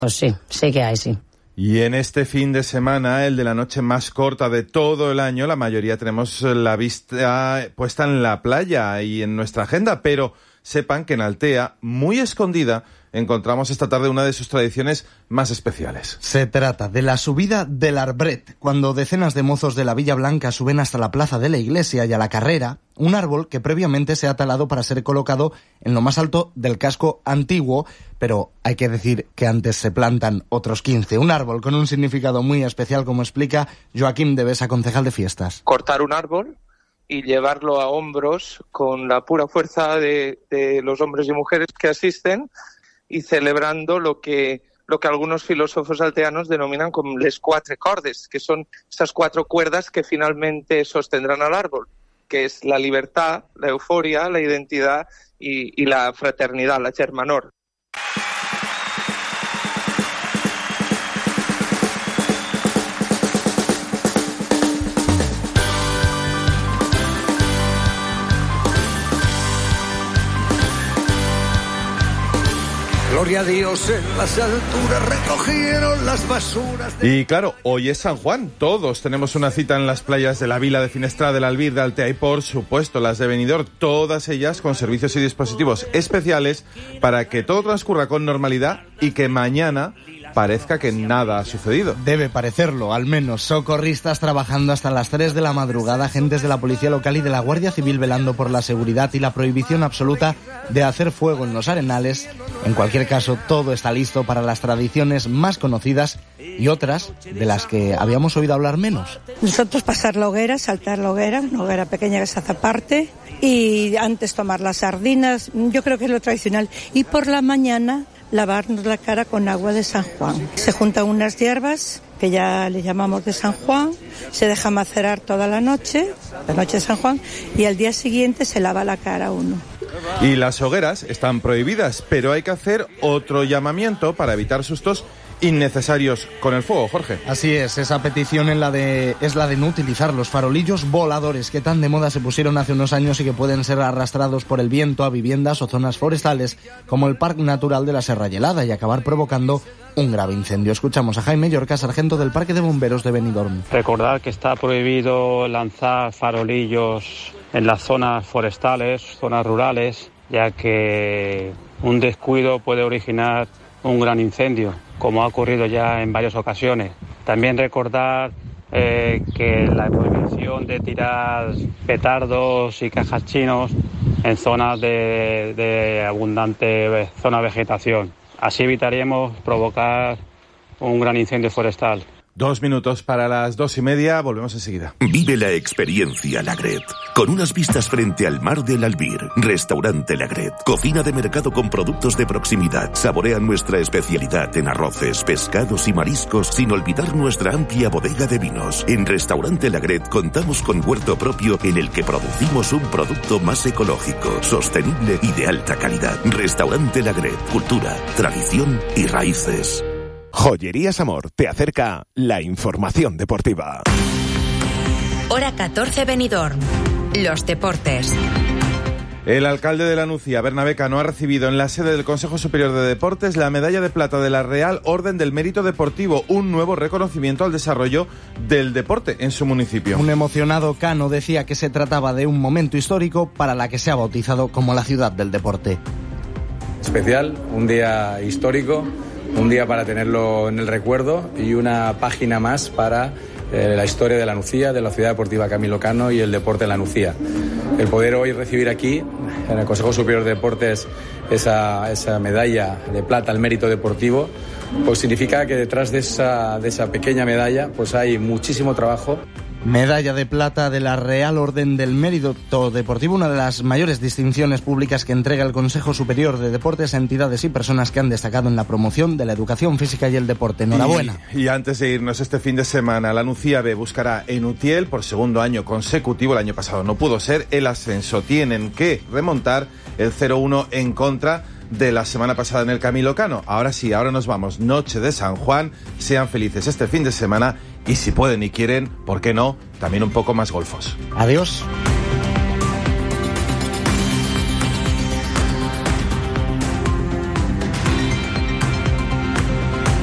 Pues sí que hay, sí. Y en este fin de semana, el de la noche más corta de todo el año, la mayoría tenemos la vista puesta en la playa y en nuestra agenda, pero sepan que en Altea, muy escondida, encontramos esta tarde una de sus tradiciones más especiales. Se trata de la subida del Arbret, cuando decenas de mozos de la Villa Blanca suben hasta la plaza de la iglesia y a la carrera, un árbol que previamente se ha talado para ser colocado en lo más alto del casco antiguo, pero hay que decir que antes se plantan otros 15. Un árbol con un significado muy especial, como explica Joaquim de Besa, concejal de fiestas. Cortar un árbol y llevarlo a hombros con la pura fuerza de los hombres y mujeres que asisten, y celebrando lo que algunos filósofos alteanos denominan como les quatre cordes, que son esas 4 cuerdas que finalmente sostendrán al árbol, que es la libertad, la euforia, la identidad y la fraternidad, la germanor. Gloria a Dios, en las alturas recogieron las basuras. Y claro, hoy es San Juan. Todos tenemos una cita en las playas de la Vila de Finestrada, del Albir, de Altea y, por supuesto, las de Benidorm. Todas ellas con servicios y dispositivos especiales para que todo transcurra con normalidad y que mañana parezca que nada ha sucedido. Debe parecerlo, al menos. Socorristas trabajando hasta las 3 de la madrugada, agentes de la Policía Local y de la Guardia Civil velando por la seguridad y la prohibición absoluta de hacer fuego en los arenales. En cualquier caso, todo está listo para las tradiciones más conocidas y otras de las que habíamos oído hablar menos. Nosotros pasar la hoguera, saltar la hoguera, una hoguera pequeña que se hace aparte, y antes tomar las sardinas, yo creo que es lo tradicional. Y por la mañana lavarnos la cara con agua de San Juan. Se juntan unas hierbas que ya le llamamos de San Juan, se deja macerar toda la noche de San Juan, y al día siguiente se lava la cara uno. Y las hogueras están prohibidas, pero hay que hacer otro llamamiento para evitar sustos innecesarios con el fuego, Jorge. Así es, esa petición es la de no utilizar los farolillos voladores que tan de moda se pusieron hace unos años y que pueden ser arrastrados por el viento a viviendas o zonas forestales como el Parque Natural de la Serra Gelada y acabar provocando un grave incendio. Escuchamos a Jaime Llorca, sargento del Parque de Bomberos de Benidorm. Recordar que está prohibido lanzar farolillos en las zonas forestales, zonas rurales, ya que un descuido puede originar un gran incendio, como ha ocurrido ya en varias ocasiones. También recordar que la prohibición de tirar petardos y cajas chinos en zonas de abundante zona vegetación. Así evitaríamos provocar un gran incendio forestal. 2 minutos para las 2:30, volvemos enseguida. Vive la experiencia Lagret, con unas vistas frente al mar del Albir. Restaurante Lagret, cocina de mercado con productos de proximidad. Saborea nuestra especialidad en arroces, pescados y mariscos, sin olvidar nuestra amplia bodega de vinos. En Restaurante Lagret contamos con huerto propio en el que producimos un producto más ecológico, sostenible y de alta calidad. Restaurante Lagret, cultura, tradición y raíces. Joyerías Amor te acerca la información deportiva. Hora 14 Benidorm. Los deportes. El alcalde de la Nucía, Bernabé Cano, ha recibido en la sede del Consejo Superior de Deportes la medalla de plata de la Real Orden del Mérito Deportivo, un nuevo reconocimiento al desarrollo del deporte en su municipio. Un emocionado Cano decía que se trataba de un momento histórico para la que se ha bautizado como la ciudad del deporte. Especial, un día histórico, un día para tenerlo en el recuerdo y una página más para la historia de la Nucía, de la Ciudad Deportiva Camilo Cano y el deporte en la Nucía. El poder hoy recibir aquí, en el Consejo Superior de Deportes, esa medalla de plata al mérito deportivo, pues significa que detrás de esa pequeña medalla pues hay muchísimo trabajo. Medalla de plata de la Real Orden del Mérito Deportivo, una de las mayores distinciones públicas que entrega el Consejo Superior de Deportes a entidades y personas que han destacado en la promoción de la educación física y el deporte. Enhorabuena. Y antes de irnos este fin de semana, la Nucía B buscará en Utiel por segundo año consecutivo. El año pasado no pudo ser el ascenso. Tienen que remontar el 0-1 en contra de la semana pasada en el Camilo Cano. Ahora sí, ahora nos vamos. Noche de San Juan. Sean felices este fin de semana y si pueden y quieren, ¿por qué no? También un poco más golfos. Adiós.